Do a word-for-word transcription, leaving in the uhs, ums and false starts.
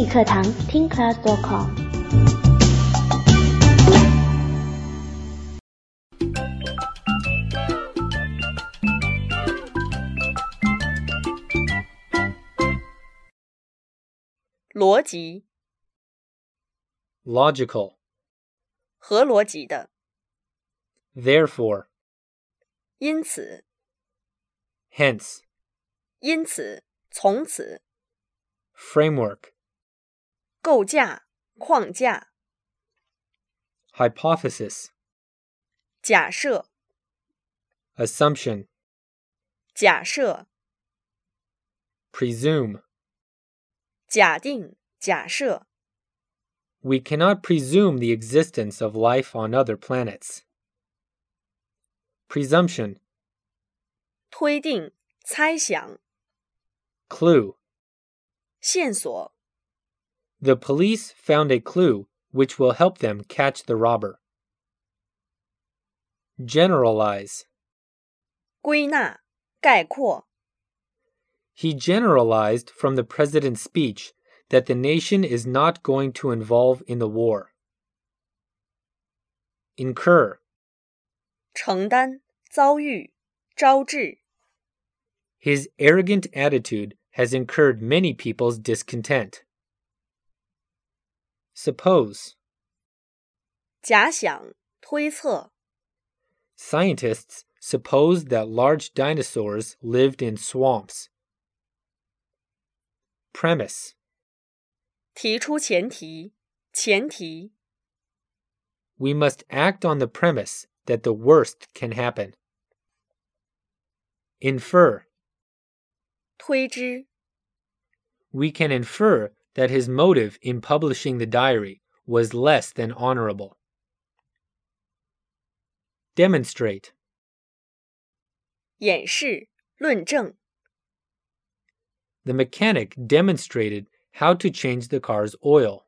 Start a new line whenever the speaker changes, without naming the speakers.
语课堂听 class 点 com。
逻辑
logical,
合逻辑的，
therefore,
因此
hence,
因此从此
framework,
构架框架
hypothesis,
假设
assumption,
假设
presume.
假定假设
We cannot presume the existence of life on other planets. Presumption,
推定猜想
clue.
线索
The police found a clue which will help them catch the robber. Generalize.
归纳概括
He generalized from the president's speech that the nation is not going to involve in the war. Incur.
承担遭遇招致
His arrogant attitude has incurred many people's discontent. Suppose.
假想推测
Scientists suppose that large dinosaurs lived in swamps. Premise.
提出前提前提
We must act on the premise that the worst can happen. Infer.
推知
We can infer that his motive in publishing the diary was less than honorable. Demonstrate.
演示论证
The mechanic demonstrated how to change the car's oil.